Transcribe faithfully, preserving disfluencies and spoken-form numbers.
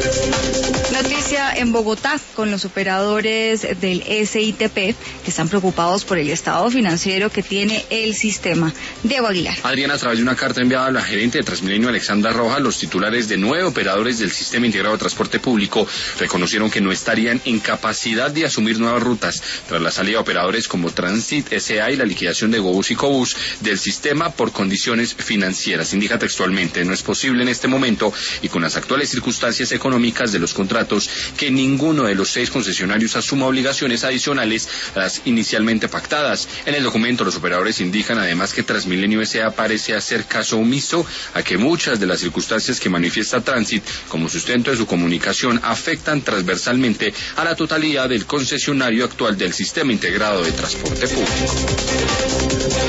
Noticia en Bogotá con los operadores del S I T P que están preocupados por el estado financiero que tiene el sistema. Diego Aguilar. Adriana, a través de una carta enviada a la gerente de Transmilenio, Alexandra Rojas, los titulares de nueve operadores del Sistema Integrado de Transporte Público reconocieron que no estarían en capacidad de asumir nuevas rutas tras la salida de operadores como Transit S A y la liquidación de GoBus y Cobus del sistema por condiciones financieras. Indica textualmente: no es posible en este momento y con las actuales circunstancias económicas de los contratos que ninguno de los seis concesionarios asuma obligaciones adicionales a las inicialmente pactadas. En el documento, los operadores indican además que Transmilenio S A parece hacer caso omiso a que muchas de las circunstancias que manifiesta Transit como sustento de su comunicación afectan transversalmente a la totalidad del concesionario actual del Sistema Integrado de Transporte Público.